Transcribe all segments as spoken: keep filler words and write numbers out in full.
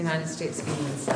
United States v. Mensah.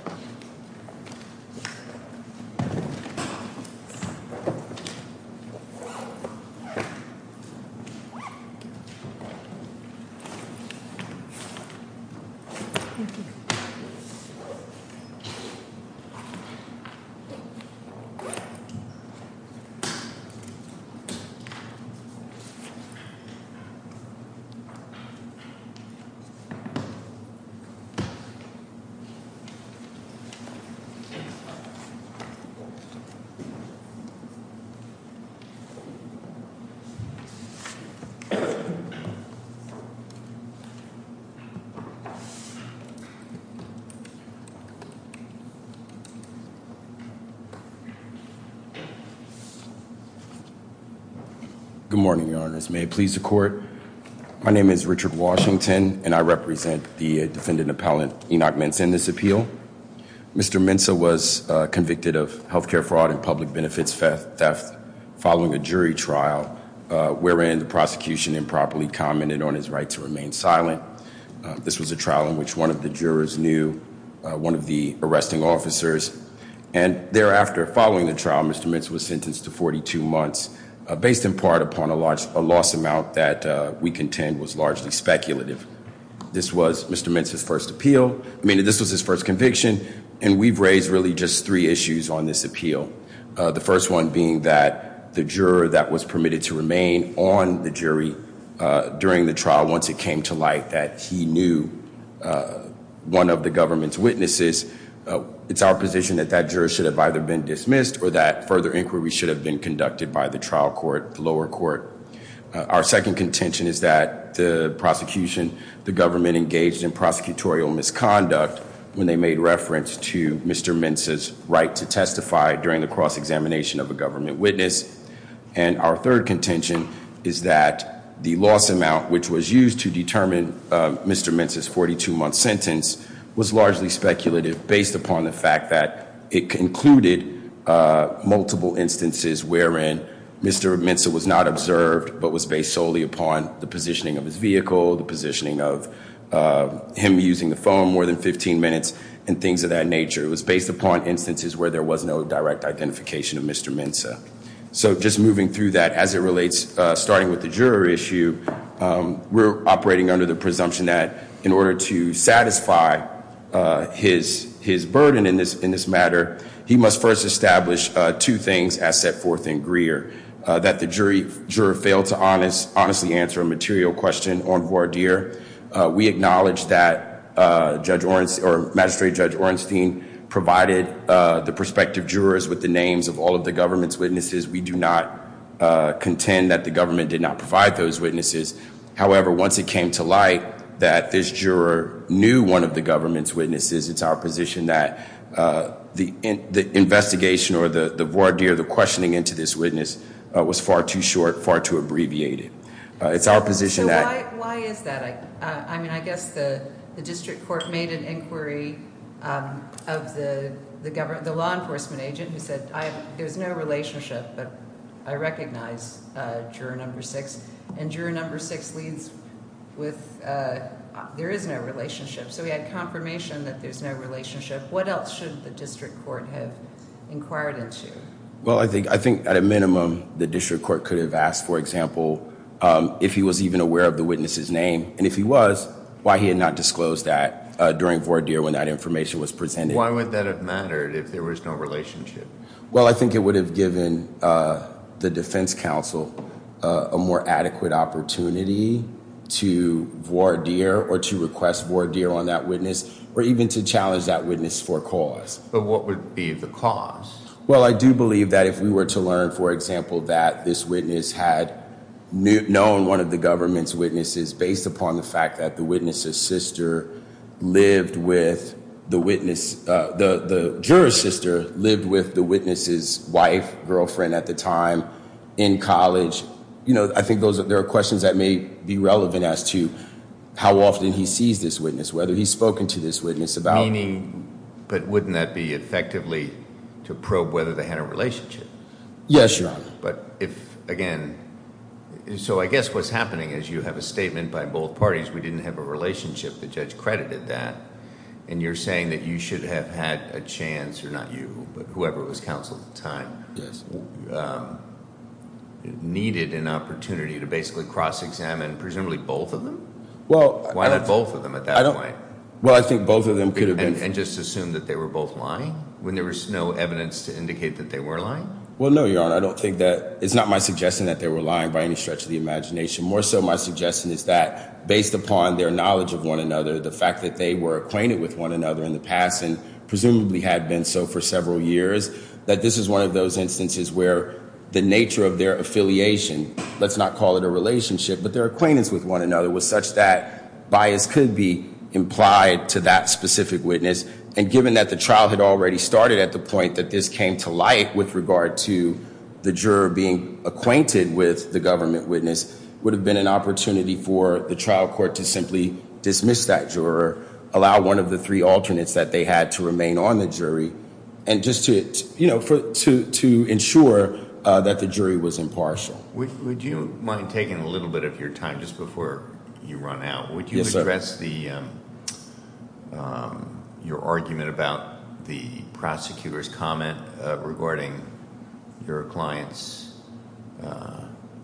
Good morning, Your Honors. May it please the Court. My name is Richard Washington, and I represent the defendant appellant Enoch Mensah in this appeal. Mister Mensah was uh, convicted of healthcare fraud and public benefits theft following a jury trial uh, wherein the prosecution improperly commented on his right to remain silent. Uh, this was a trial in which one of the jurors knew uh, one of the arresting officers, and thereafter, following the trial, Mister Mensah was sentenced to forty-two months. Uh, based in part upon a large a loss amount that uh, we contend was largely speculative. This was Mister Mensah's first appeal. I mean, this was his first conviction, and we've raised really just three issues on this appeal. Uh, the first one being that the juror that was permitted to remain on the jury uh, during the trial, once it came to light that he knew uh, one of the government's witnesses, Uh, it's our position that that juror should have either been dismissed or that further inquiry should have been conducted by the trial court, the lower court. Uh, our second contention is that the prosecution, the government engaged in prosecutorial misconduct when they made reference to Mister Mensah's right to testify during the cross-examination of a government witness. And our third contention is that the loss amount, which was used to determine uh, Mister Mensah's forty-two month sentence, was largely speculative based upon the fact that it included uh, multiple instances wherein Mister Mensah was not observed but was based solely upon the positioning of his vehicle, the positioning of uh, him using the phone more than fifteen minutes, and things of that nature. It was based upon instances where there was no direct identification of Mister Mensah. So just moving through that, as it relates, uh, starting with the juror issue, um, we're operating under the presumption that in order to satisfy Uh, his his burden in this in this matter, he must first establish uh, two things as set forth in Greer: uh, that the jury juror failed to honest honestly answer a material question on voir dire. Uh, we acknowledge that uh, Judge Orenstein or Magistrate Judge Orenstein provided uh, the prospective jurors with the names of all of the government's witnesses. We do not uh, contend that the government did not provide those witnesses. However, once it came to light that this juror knew one of the government's witnesses, it's our position that uh, the in, the investigation or the, the voir dire, the questioning into this witness uh, was far too short, far too abbreviated. Uh, it's our position so that... why, why is that? I, uh, I mean, I guess the, the district court made an inquiry um, of the the government, the law enforcement agent who said, I have, there's no relationship, but I recognize uh, juror number six, and juror number six leads with uh, there is no relationship. So we had confirmation that there's no relationship. What else should the district court have inquired into? Well, I think I think at a minimum, the district court could have asked, for example, um, if he was even aware of the witness's name, and if he was, why he had not disclosed that uh, during voir dire when that information was presented. Why would that have mattered if there was no relationship? Well, I think it would have given uh, the defense counsel uh, a more adequate opportunity to voir dire or to request voir dire on that witness, or even to challenge that witness for cause. But what would be the cause? Well, I do believe that if we were to learn, for example, that this witness had knew, known one of the government's witnesses based upon the fact that the witness's sister lived with the witness, uh, the, the juror's sister lived with the witness's wife, girlfriend at the time, in college. You know, I think those are, there are questions that may be relevant as to how often he sees this witness, whether he's spoken to this witness about... Meaning, but wouldn't that be effectively to probe whether they had a relationship? Yes, Your Honor. But if, again, so I guess what's happening is you have a statement by both parties, we didn't have a relationship, the judge credited that, And you're saying that you should have had a chance, or not you, but whoever was counsel at the time, Yes. um, needed an opportunity to basically cross-examine presumably both of them? Well, Why I not don't- both of them at I that don't- point? Well, I think both of them could have And, been. and just assume that they were both lying when there was no evidence to indicate that they were lying? Well, no, Your Honor. I don't think that it's not my suggestion that they were lying by any stretch of the imagination. More so, my suggestion is that based upon their knowledge of one another, the fact that they were acquainted with one another in the past and presumably had been so for several years, that this is one of those instances where the nature of their affiliation, let's not call it a relationship, but their acquaintance with one another was such that bias could be implied to that specific witness. And given that the trial had already started at the point that this came to light with regard to the juror being acquainted with the government witness, would have been an opportunity for the trial court to simply dismiss that juror, allow one of the three alternates that they had to remain on the jury, and just to, you know, for, to, to ensure uh, that the jury was impartial. Would, would you mind taking a little bit of your time just before you run out? Would you Yes, sir. address the um, um, your argument about the prosecutor's comment uh, regarding your client's uh,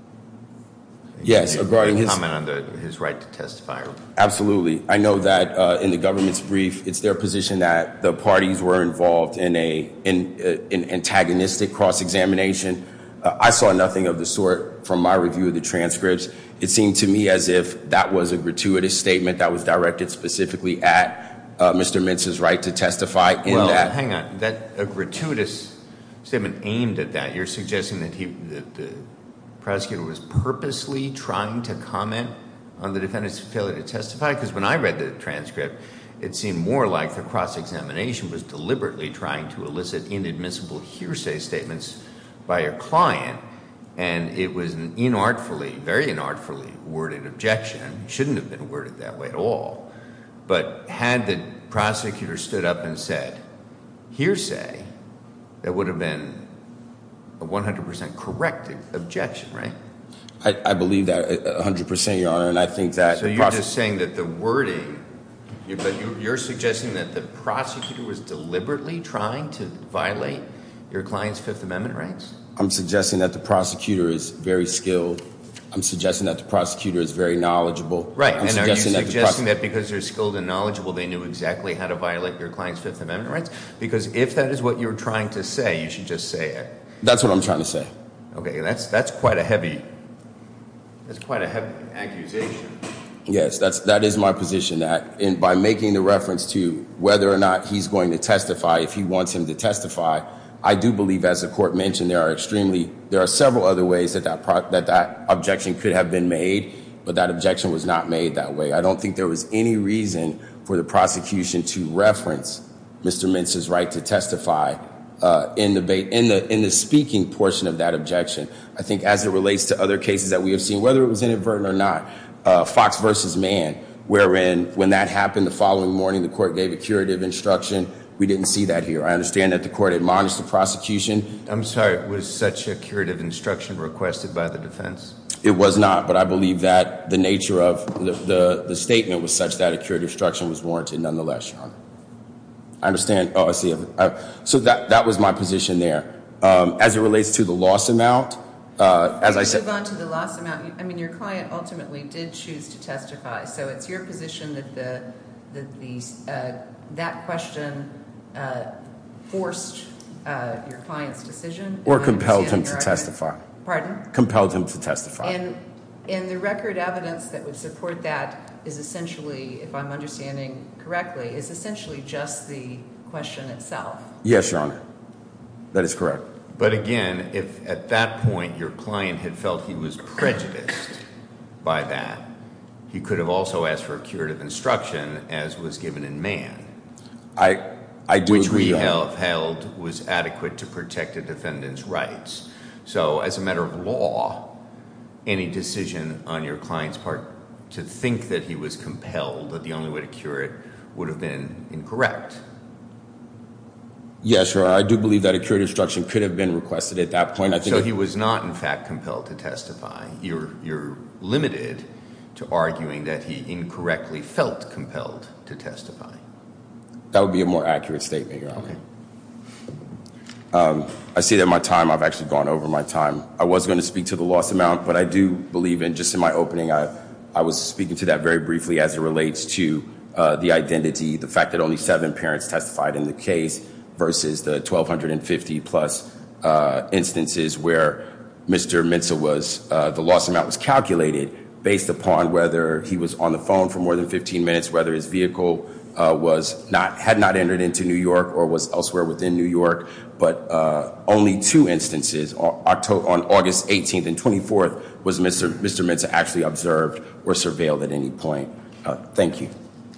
Yes, your regarding his- comment on the, his right to testify? Absolutely. I know that uh, in the government's brief, it's their position that the parties were involved in a in, uh, in antagonistic cross-examination. Uh, I saw nothing of the sort from my review of the transcripts. It seemed to me as if that was a gratuitous statement that was directed specifically at uh, Mister Mintz's right to testify in well, that. hang on. That a gratuitous statement aimed at that. You're suggesting that he that the prosecutor was purposely trying to comment on the defendant's failure to testify? Because when I read the transcript, it seemed more like the cross-examination was deliberately trying to elicit inadmissible hearsay statements by your client, and it was an inartfully, very inartfully worded objection. It shouldn't have been worded that way at all. But had the prosecutor stood up and said, hearsay, that would have been a one hundred percent correct objection, right? I, I believe that one hundred percent, Your Honor, and I think that... So the you're prose- just saying that the wording, you, but you, you're suggesting that the prosecutor was deliberately trying to violate your client's Fifth Amendment rights? I'm suggesting that the prosecutor is very skilled. I'm suggesting that the prosecutor is very knowledgeable. Right, I'm and are you suggesting that the suggesting prose- that because they're skilled and knowledgeable, they knew exactly how to violate your client's Fifth Amendment rights? Because if that is what you're trying to say, you should just say it. That's what I'm trying to say. Okay, that's that's quite a heavy, that's quite a heavy accusation. Yes, that's that is my position. That in by making the reference to whether or not he's going to testify, if he wants him to testify, I do believe, as the court mentioned, there are extremely there are several other ways that that pro, that that objection could have been made, but that objection was not made that way. I don't think there was any reason for the prosecution to reference Mister Mintz's right to testify uh, in the ba- in the in the speaking portion of that objection. I think as it relates to other cases that we have seen, whether it was inadvertent or not, uh, Fox versus Mann, wherein when that happened the following morning, the court gave a curative instruction. We didn't see that here. I understand that the court admonished the prosecution. I'm sorry, was such a curative instruction requested by the defense? It was not, but I believe that the nature of the, the, the statement was such that a curative instruction was warranted nonetheless, Your Honor. I understand. Oh, I see. I, so that, that was my position there. Um, as it relates to the loss amount, uh, as I said... Move on to the loss amount. I mean, your client ultimately did choose to testify, so it's your position that the, that the, uh, that question uh, forced uh, your client's decision? Or Am I compelled him understanding to your argument? testify. Pardon? Compelled him to testify. And, and the record evidence that would support that is essentially, if I'm understanding correctly, is essentially just the question itself. Yes, Your Honor. That is correct. But again, if at that point your client had felt he was prejudiced by that, he could have also asked for a curative instruction, as was given in Mann, I, I do which agree, we Your Honor. held, held was adequate to protect a defendant's rights. So as a matter of law, any decision on your client's part to think that he was compelled, that the only way to cure it would have been incorrect. Yes, Your Honor. I do believe that a curative instruction could have been requested at that point. I think So it- he was not, in fact, compelled to testify. You're, you're limited to arguing that he incorrectly felt compelled to testify. That would be a more accurate statement, Your Honor. Okay. Um, I see that my time, I've actually gone over my time. I was going to speak to the loss amount, but I do believe in, just in my opening, I, I was speaking to that very briefly as it relates to uh, the identity, the fact that only seven parents testified in the case versus the twelve fifty plus uh, instances where Mister Mensah was, uh, the loss amount was calculated based upon whether he was on the phone for more than fifteen minutes, whether his vehicle uh, was not, had not entered into New York or was elsewhere within New York. But uh, only two instances on, October, on August eighteenth and twenty-fourth was Mister Mister Mensah actually observed or surveilled at any point. Uh, thank you.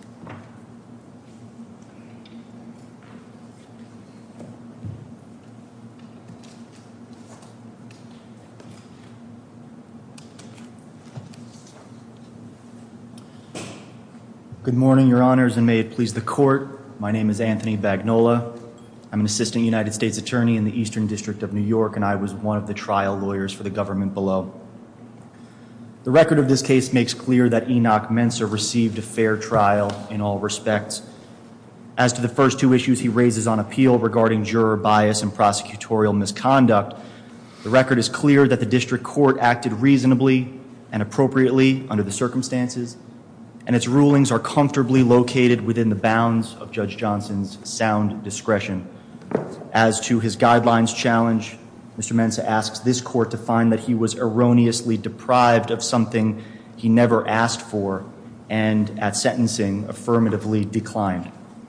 Good morning, Your Honors, and may it please the Court. My name is Anthony Bagnola. I'm an assistant United States attorney in the Eastern District of New York, and I was one of the trial lawyers for the government below. The record of this case makes clear that Enoch Mensah received a fair trial in all respects. As to the first two issues he raises on appeal regarding juror bias and prosecutorial misconduct, the record is clear that the district court acted reasonably and appropriately under the circumstances, and its rulings are comfortably located within the bounds of Judge Johnson's sound discretion. As to his guidelines challenge, Mister Mensah asks this court to find that he was erroneously deprived of something he never asked for and at sentencing affirmatively declined.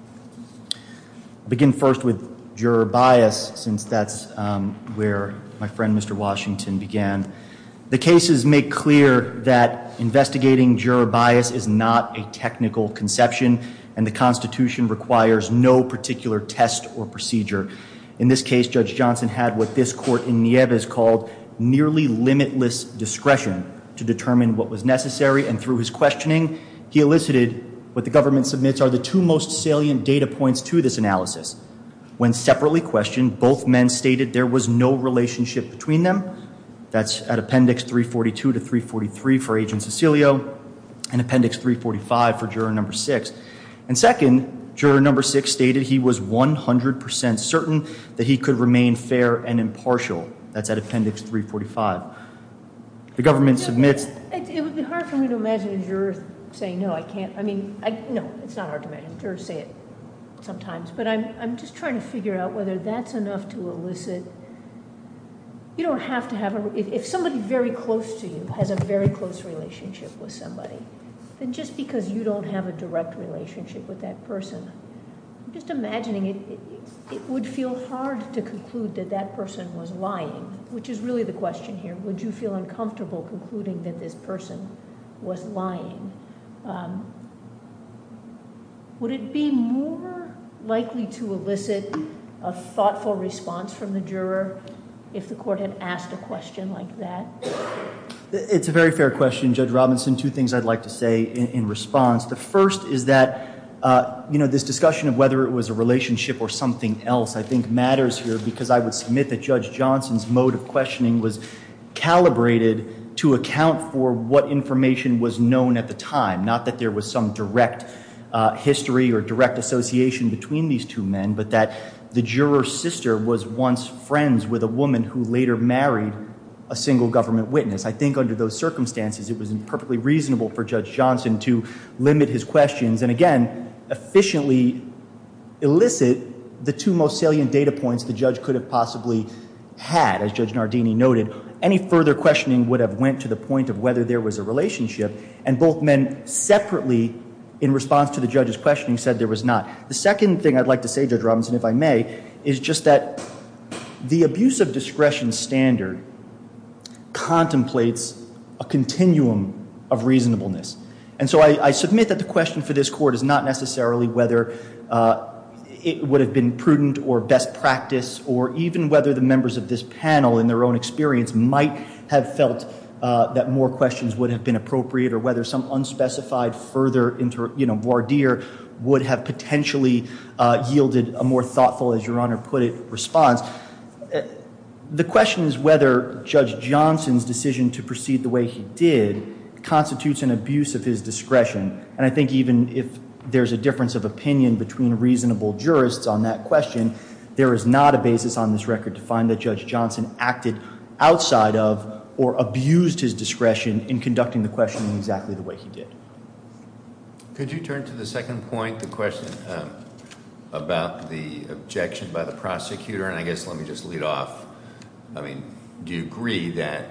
I'll begin first with juror bias, since that's um, where my friend Mister Washington began. The cases make clear that investigating juror bias is not a technical conception, and the Constitution requires no particular test or procedure. In this case, Judge Johnson had what this court in Nieves called nearly limitless discretion to determine what was necessary, and through his questioning, he elicited what the government submits are the two most salient data points to this analysis. When separately questioned, both men stated there was no relationship between them. That's at Appendix three forty-two to three forty-three for Agent Cecilio, and Appendix three forty-five for juror number six. And second, juror number six stated he was one hundred percent certain that he could remain fair and impartial. That's at Appendix three forty-five. The government submits... It, it would be hard for me to imagine a juror saying, no, I can't. I mean, I, no, it's not hard to imagine. Jurors say it sometimes. But I'm, I'm just trying to figure out whether that's enough to elicit... You don't have to have a... If, if somebody very close to you has a very close relationship with somebody, then just because you don't have a direct relationship with that person, I'm just imagining it, it, it would feel hard to conclude that that person was lying, which is really the question here. Would you feel uncomfortable concluding that this person was lying? Um, would it be more likely to elicit a thoughtful response from the juror if the court had asked a question like that? It's a very fair question, Judge Robinson. Two things I'd like to say in, in response. The first is that, uh, you know, this discussion of whether it was a relationship or something else, I think matters here, because I would submit that Judge Johnson's mode of questioning was calibrated to account for what information was known at the time, not that there was some direct uh, history or direct association between these two men, but that the juror's sister was once friends with a woman who later married a single government witness. I think under those circumstances, it was perfectly reasonable for Judge Johnson to limit his questions and, again, efficiently elicit the two most salient data points the judge could have possibly had, as Judge Nardini noted. Any further questioning would have went to the point of whether there was a relationship, and both men separately, in response to the judge's questioning, said there was not. The second thing I'd like to say, Judge Robinson, if I may, is just that the abuse of discretion standard contemplates a continuum of reasonableness. And so I, I submit that the question for this court is not necessarily whether uh, it would have been prudent or best practice, or even whether the members of this panel, in their own experience, might have felt uh, that more questions would have been appropriate, or whether some unspecified further, inter, you know, voir dire would have potentially uh, yielded a more thoughtful, as Your Honor put it, response. Uh, The question is whether Judge Johnson's decision to proceed the way he did constitutes an abuse of his discretion. And I think even if there's a difference of opinion between reasonable jurists on that question, there is not a basis on this record to find that Judge Johnson acted outside of or abused his discretion in conducting the questioning exactly the way he did. Could you turn to the second point, the question um, about the objection by the prosecutor? And I guess let me just lead off. I mean, do you agree that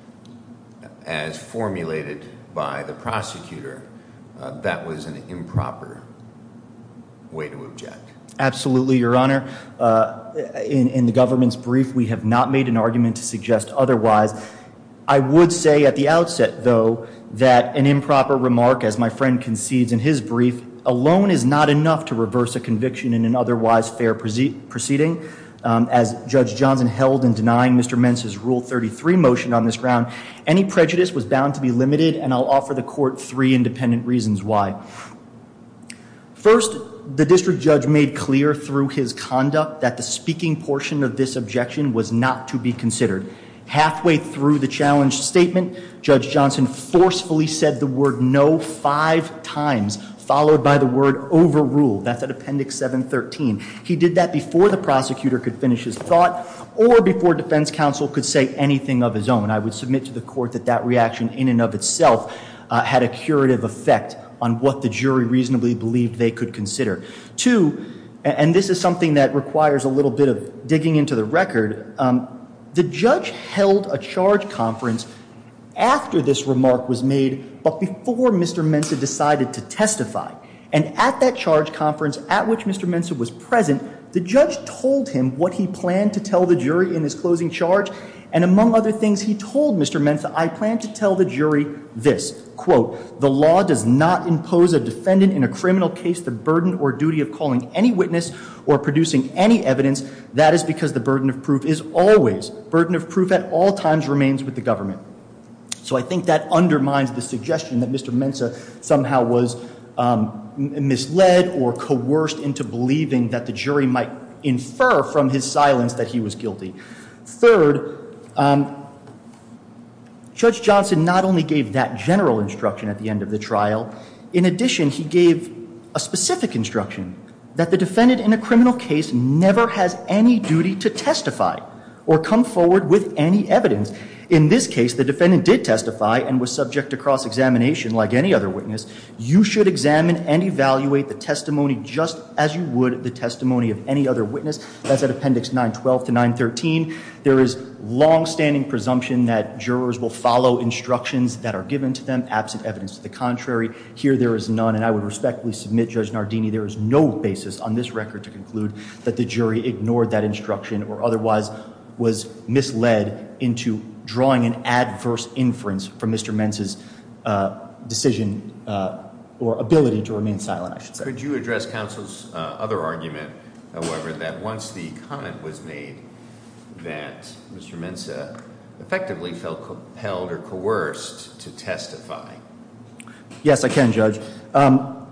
as formulated by the prosecutor, uh, that was an improper way to object? Absolutely, Your Honor. Uh, in, in the government's brief, we have not made an argument to suggest otherwise. I would say at the outset, though, that an improper remark, as my friend concedes in his brief, alone is not enough to reverse a conviction in an otherwise fair proceeding. Um, as Judge Johnson held in denying Mister Mensa's Rule thirty-three motion on this ground, any prejudice was bound to be limited, and I'll offer the court three independent reasons why. First, the district judge made clear through his conduct that the speaking portion of this objection was not to be considered. Halfway through the challenged statement, Judge Johnson forcefully said the word no five times, followed by the word overruled. That's at Appendix seven thirteen. He did that before the prosecutor could finish his thought or before defense counsel could say anything of his own. I would submit to the court that that reaction in and of itself uh, had a curative effect on what the jury reasonably believed they could consider. Two, and this is something that requires a little bit of digging into the record, um, the judge held a charge conference after this remark was made, but before Mister Mensa decided to testify. And at that charge conference at which Mister Mensa was present, the judge told him what he planned to tell the jury in his closing charge. And among other things, he told Mister Mensa, I plan to tell the jury this, quote, the law does not impose a defendant in a criminal case the burden or duty of calling any witness or producing any evidence. That is because the burden of proof is always, burden of proof at all times remains with the government. So I think that undermines the suggestion that Mister Mensa somehow was um, misled or coerced into believing that the jury might infer from his silence that he was guilty. Third, um, Judge Johnson not only gave that general instruction at the end of the trial, in addition, he gave a specific instruction that the defendant in a criminal case never has any duty to testify or come forward with any evidence. In this case, the defendant did testify and was subject to cross-examination like any other witness. You should examine and evaluate the testimony just as you would the testimony of any other witness. That's at Appendix nine twelve to nine thirteen. There is long-standing presumption that jurors will follow instructions that are given to them, absent evidence to the contrary. Here there is none, and I would respectfully submit, Judge Nardini, there is no basis on this record to conclude that the jury ignored that instruction or otherwise was misled into drawing an adverse inference from Mister Mensa's uh, decision uh, or ability to remain silent, I should say. Could you address counsel's uh, other argument, however, that once the comment was made that Mister Mensa effectively felt compelled or coerced to testify? Yes, I can, Judge. Um,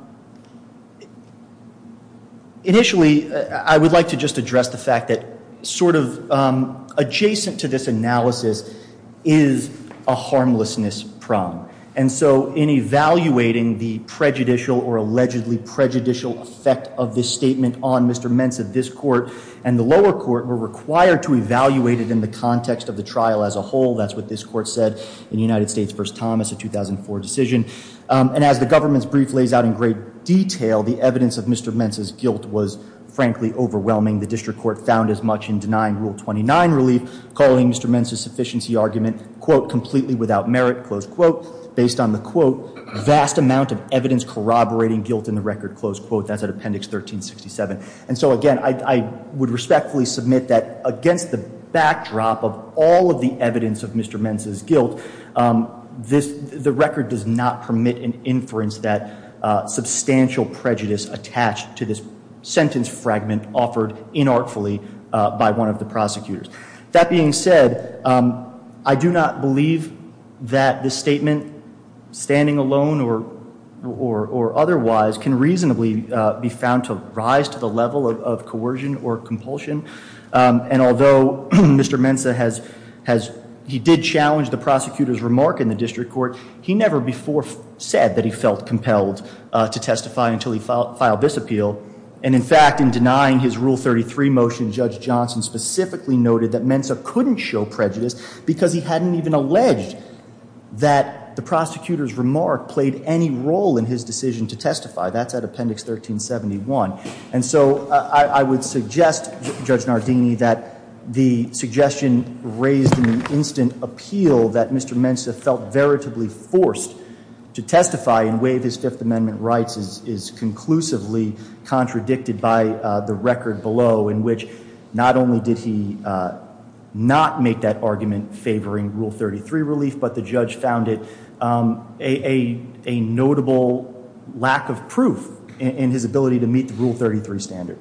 initially, uh, I would like to just address the fact that sort of um, adjacent to this analysis is a harmlessness prong. And so in evaluating the prejudicial or allegedly prejudicial effect of this statement on Mister Mensa, this court and the lower court were required to evaluate it in the context of the trial as a whole. That's what this court said in United States v. Thomas, a two thousand four decision. Um, and as the government's brief lays out in great detail, the evidence of Mister Mensa's guilt was frankly overwhelming. The district court found as much in denying Rule twenty-nine relief, calling Mister Mensa's sufficiency argument, quote, completely without merit, close quote, based on the, quote, vast amount of evidence corroborating guilt in the record, close quote. That's at Appendix thirteen sixty-seven. And so, again, I, I would respectfully submit that against the backdrop of all of the evidence of Mister Mensa's guilt, um, this, the record does not permit an inference that uh, substantial prejudice attached to this sentence fragment offered inartfully uh, by one of the prosecutors. That being said, um, I do not believe that this statement, standing alone or or, or otherwise, can reasonably uh, be found to rise to the level of, of coercion or compulsion. Um, and although Mister Mensa has has he did challenge the prosecutor's remark in the district court, he never before f- said that he felt compelled uh, to testify until he fil- filed this appeal. And in fact, in denying his Rule thirty-three motion, Judge Johnson specifically noted that Mensah couldn't show prejudice because he hadn't even alleged that the prosecutor's remark played any role in his decision to testify. That's at Appendix thirteen seventy-one. And so uh, I, I would suggest, J- Judge Nardini, that the suggestion raised in the instant appeal that Mister Mensah felt veritably forced to testify and waive his Fifth Amendment rights is, is conclusively contradicted by uh, the record below, in which not only did he uh, not make that argument favoring Rule thirty-three relief, but the judge found it um, a, a, a notable lack of proof in, in his ability to meet the Rule thirty-three standard.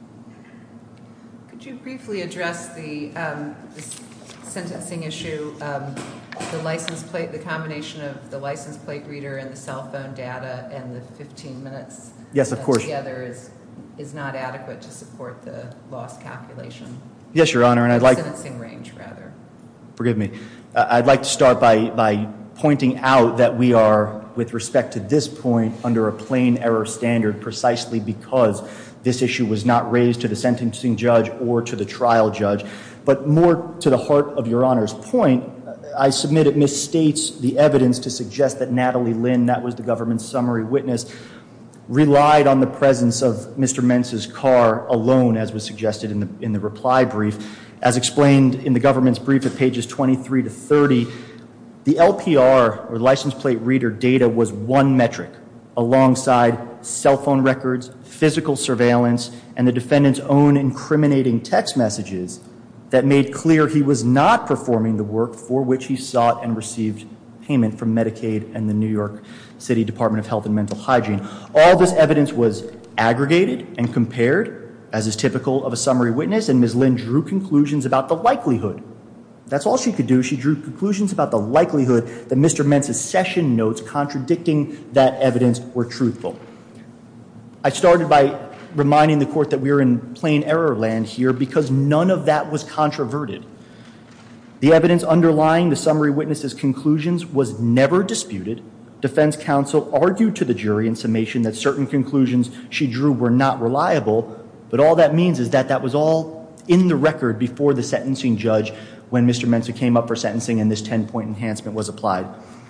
Could you briefly address the, um, this sentencing issue, um, the license plate, the combination of the license plate reader and the cell phone data and the fifteen minutes Yes, of course. together is is not adequate to support the loss calculation? Yes, Your Honor, and I'd like sentencing range, rather. Forgive me. Uh, I'd like to start by by pointing out that we are, with respect to this point, under a plain error standard precisely because this issue was not raised to the sentencing judge or to the trial judge. But more to the heart of Your Honor's point, I submit it misstates the evidence to suggest that Natalie Lynn, that was the government's summary witness, relied on the presence of Mister Mensah's car alone, as was suggested in the in the reply brief. As explained in the government's brief at pages twenty-three to thirty, the L P R, or license plate reader data, was one metric alongside cell phone records, physical surveillance, and the defendant's own incriminating text messages that made clear he was not performing the work for which he sought and received payment from Medicaid and the New York City Department of Health and Mental Hygiene. All this evidence was aggregated and compared, as is typical of a summary witness, and Miz Lynn drew conclusions about the likelihood. That's all she could do. She drew conclusions about the likelihood that Mister Mensah's session notes contradicting that evidence were truthful. I started by reminding the court that we are in plain error land here because none of that was controverted. The evidence underlying the summary witness's conclusions was never disputed. Defense counsel argued to the jury in summation that certain conclusions she drew were not reliable, but all that means is that that was all in the record before the sentencing judge when Mister Mensah came up for sentencing and this ten-point enhancement was applied.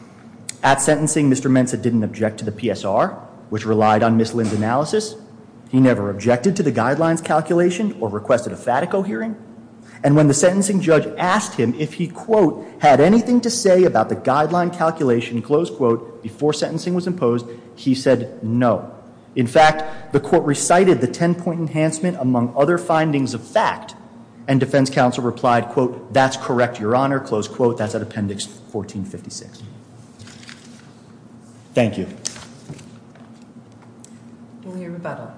At sentencing, Mister Mensah didn't object to the P S R, which relied on Miz Lynn's analysis. He never objected to the guidelines calculation or requested a Fatico hearing. And when the sentencing judge asked him if he, quote, had anything to say about the guideline calculation, close quote, before sentencing was imposed, he said no. In fact, the court recited the ten-point enhancement among other findings of fact, and defense counsel replied, quote, that's correct, Your Honor, close quote. That's at Appendix fourteen fifty-six. Thank you. Will you rebuttal?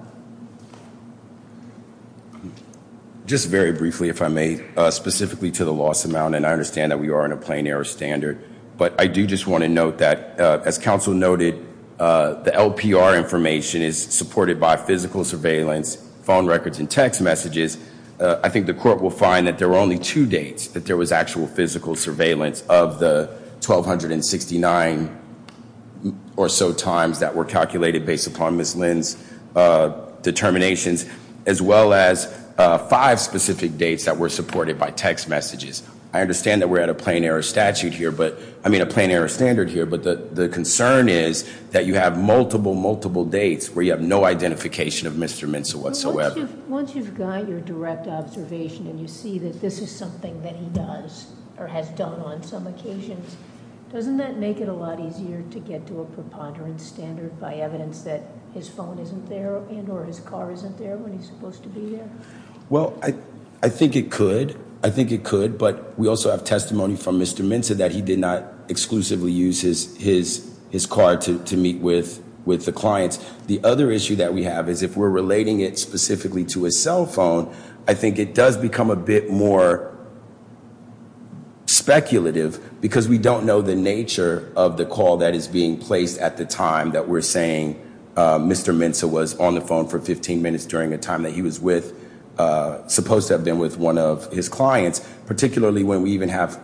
Just very briefly, if I may, uh, specifically to the loss amount, and I understand that we are in a plain error standard, but I do just want to note that, uh, as counsel noted, uh, the L P R information is supported by physical surveillance, phone records, and text messages. Uh, I think the court will find that there were only two dates that there was actual physical surveillance of the one thousand two hundred sixty-nine or so times that were calculated based upon Miz Lynn's uh, determinations, as well as Uh, five specific dates that were supported by text messages. I understand that we're at a plain error statute here, but I mean a plain error standard here, but the, the concern is that you have multiple, multiple dates where you have no identification of Mister Mensah whatsoever. Once you've, once you've got your direct observation and you see that this is something that he does or has done on some occasions, doesn't that make it a lot easier to get to a preponderance standard by evidence that his phone isn't there and or his car isn't there when he's supposed to be there? Well, I, I think it could. I think it could, but we also have testimony from Mister Mensah that he did not exclusively use his his his car to, to meet with, with the clients. The other issue that we have is if we're relating it specifically to his cell phone, I think it does become a bit more speculative because we don't know the nature of the call that is being placed at the time that we're saying uh, Mister Mensah was on the phone for fifteen minutes during a time that he was with Uh, supposed to have been with one of his clients, particularly when we even have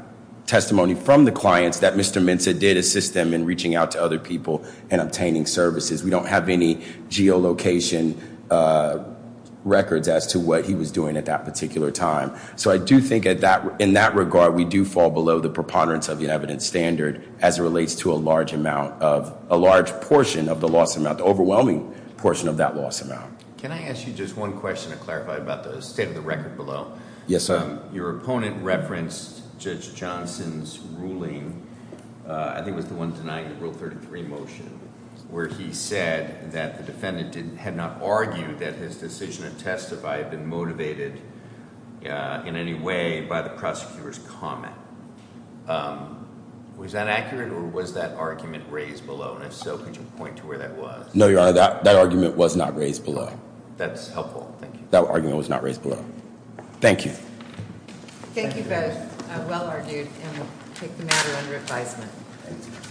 testimony from the clients that Mister Mensah did assist them in reaching out to other people and obtaining services. We don't have any geolocation uh, records as to what he was doing at that particular time. So I do think at that, in that regard, we do fall below the preponderance of the evidence standard as it relates to a large amount of, a large portion of the loss amount, the overwhelming portion of that loss amount. Can I ask you just one question to clarify about the state of the record below? Yes, sir. Um, your opponent referenced Judge Johnson's ruling, uh, I think it was the one denying the Rule thirty-three motion, where he said that the defendant did, had not argued that his decision to testify had been motivated uh, in any way by the prosecutor's comment. Um, was that accurate, or was that argument raised below? And if so, could you point to where that was? No, Your Honor, that, that argument was not raised below. Okay. That's helpful. Thank you. That argument was not raised below. Thank you. Thank you both. Uh, well argued, and we'll take the matter under advisement. Thank you.